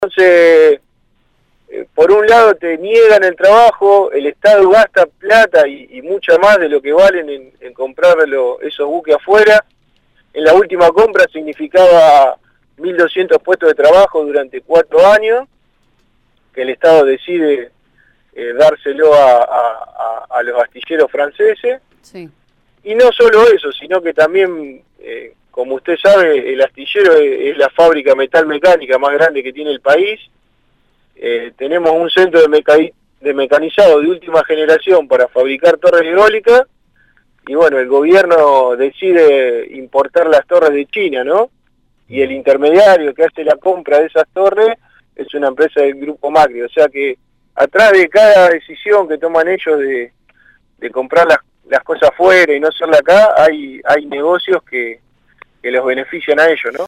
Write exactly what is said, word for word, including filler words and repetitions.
Entonces, eh, por un lado te niegan el trabajo, el Estado gasta plata y, y mucha más de lo que valen en, en comprarlo esos buques afuera. En la última compra significaba mil doscientos puestos de trabajo durante cuatro años, que el Estado decide eh, dárselo a, a, a, a los astilleros franceses. Sí. Y no solo eso, sino que también, eh, como usted sabe, el astillero es, es la fábrica metalmecánica más grande que tiene el país. Eh, tenemos un centro de, meca de mecanizado de última generación para fabricar torres eólicas, y bueno, el gobierno decide importar las torres de China, ¿no? Y el intermediario que hace la compra de esas torres es una empresa del Grupo Macri. O sea que atrás de cada decisión que toman ellos de, de comprar las, las cosas fuera y no hacerla acá, hay, hay negocios que, que los benefician a ellos, ¿no?